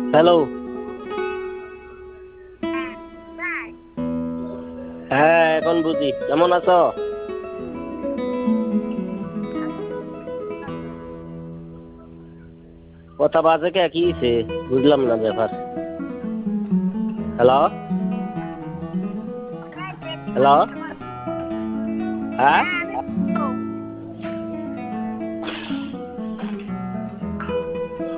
Hello. হ্যাঁ এখন বুঝি, কেমন আছো? কথা বাজে কে, কি হইছে? বুঝলাম না ব্যাপার। হ্যালো। হ্যালো। হ্যাঁ